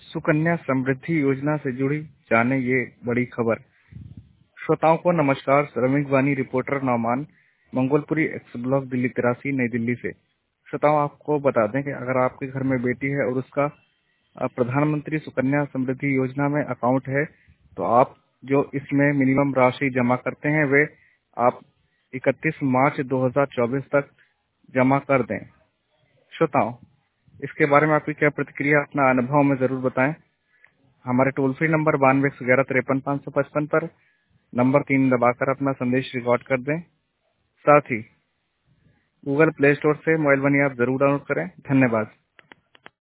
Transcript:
सुकन्या समृद्धि योजना से जुड़ी जाने ये बड़ी खबर। श्रोताओं को नमस्कार। Shramik Vani reporter Nauman, Mangolpuri X block, Delhi 83, New Delhi से। श्रोताओं, आपको बता दें कि अगर आपके घर में बेटी है और उसका प्रधानमंत्री सुकन्या समृद्धि योजना में अकाउंट है, तो आप जो इसमें मिनिमम राशि जमा करते हैं वे आप 31 मार्च 2024 तक जमा कर दें। श्रोताओं, इसके बारे में आपकी क्या प्रतिक्रिया, अपना अनुभव में जरूर बताएं। हमारे टोल फ्री नंबर 9211535555 पर नंबर 3 दबाकर अपना संदेश रिकॉर्ड कर दें। साथ ही गूगल प्ले स्टोर से मोबाइल मनी ऐप जरूर डाउनलोड करें। धन्यवाद।